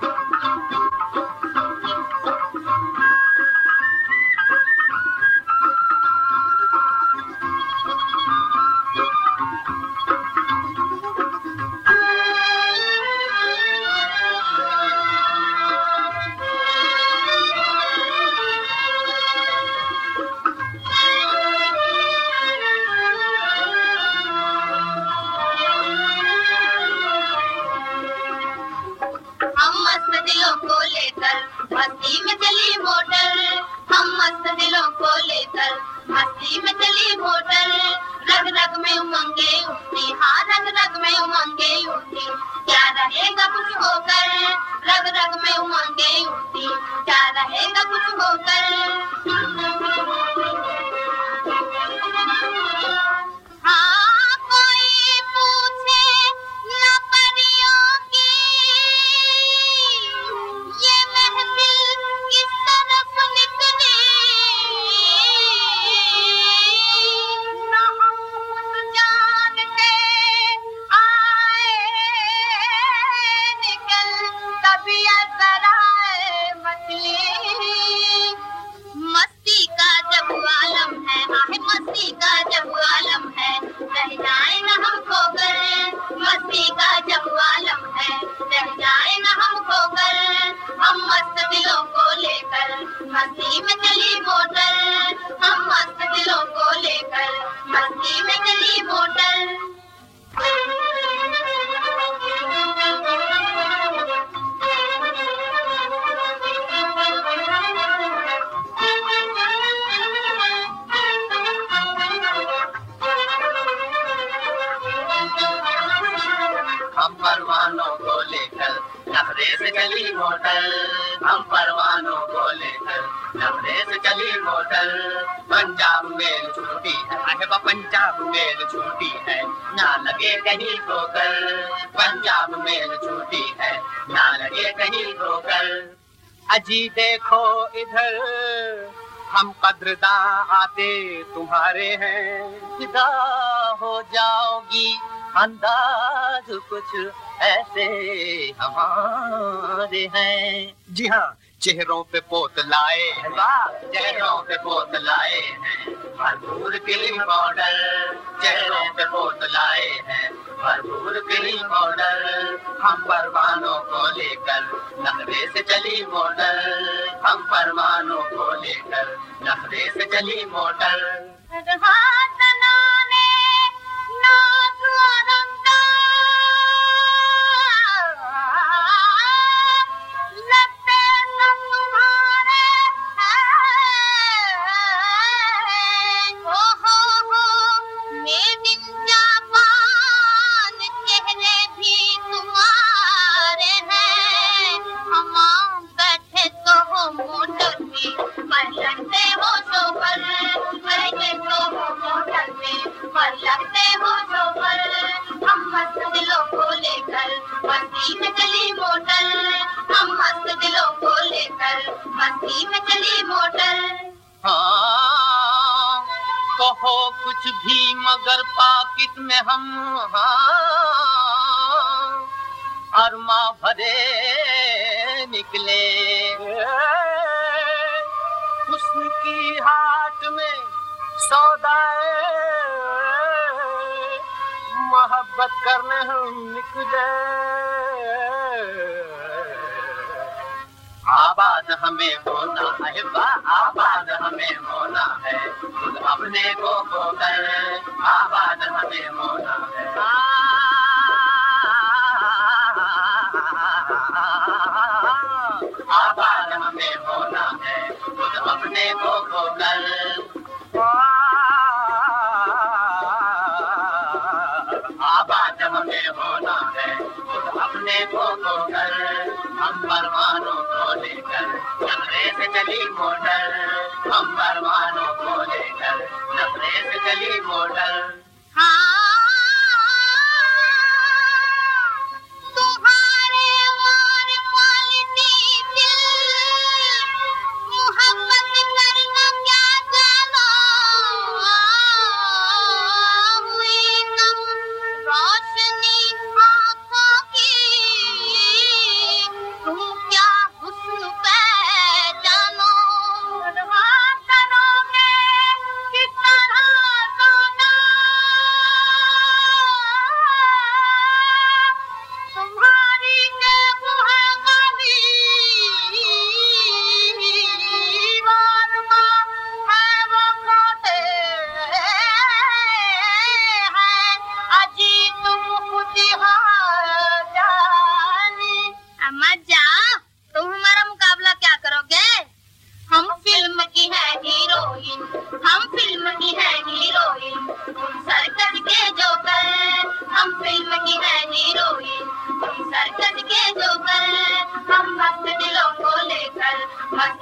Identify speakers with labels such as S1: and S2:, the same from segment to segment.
S1: मस्ती में चली मोटर, हम मस्त दिलों को लेकर मस्ती में चली मोटर। रग रग में उमंगे उठती, हाँ रग रग में उमंगे उठती, क्या रहेगा कुछ होकर। रग रग में उमंगे उठती, क्या रहेगा कुछ होकर। हाँ कोई पूछे न परियों की, ये महफिल किस तरफ निकली। न हम खुद जानते आए निकल, कभी असर आए मछली। मस्ती का जब आलम है, आहे मस्ती का जब आलम है, रह जाए न हम खोकर। मस्ती का जब आलम है, रह जाए न हम खोकर। हम मस्त दिलों को लेकर मस्ती में चली मोटर, हम मस्त दिलों को लेकर मस्ती में चली मोटर।
S2: हम परवानों को लेकर नखरे से चली मोटर, हम परवानों को लेकर नखरे से चली मोटर। पंजाब मेल छूटी है, अहबा पंजाब मेल छूटी है, ना लगे कहीं ठोकर। पंजाब मेल छूटी है, ना लगे कहीं ठोकर। अजी देखो इधर, हम कद्रदां आते तुम्हारे हैं, फिदा हो जाओगी अंदाज कुछ ऐसे हमारे हैं। जी हाँ, चेहरों पे पोत लाए हैं, चेहरों पे पोत लाए हैं भरपूर क्रीम पाउडर। चेहरों पे पोत लाए हैं भरपूर क्रीम पाउडर। हम परवानों को लेकर नखरे से चली मोटर, हम परवानों को लेकर नखरे से चली मोटर।
S1: मस्ती में चली मोटर, हम मस्त दिलों को लेकर मस्ती में चली मोटर।
S2: हाँ कहो कुछ भी मगर पाकिट में हम हाँ अरमा भरे निकले। हुस्न की हाट में सौदाए मोहब्बत करने हम निकले। आबाद हमें होना है, आबाद हमें होना है, खुद अपने को खोकर। आबाद हमें होना है, आबाद हमें होना है, खुद अपने को खोकर। आबाद हमें होना है, खुद अपने को खोकर। हम परवानों को लेकर नखरे से चली मोटर, हम परवानों को लेकर नखरे से चली मोटर।
S1: तुम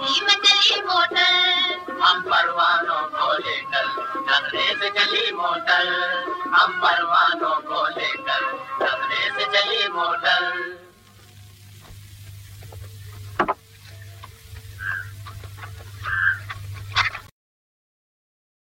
S1: दिल्ली में चली मोटर।
S2: हम परवानों को लेकर नखरे से चली मोटर। हम परवानों को लेकर नखरे से चली मोटर।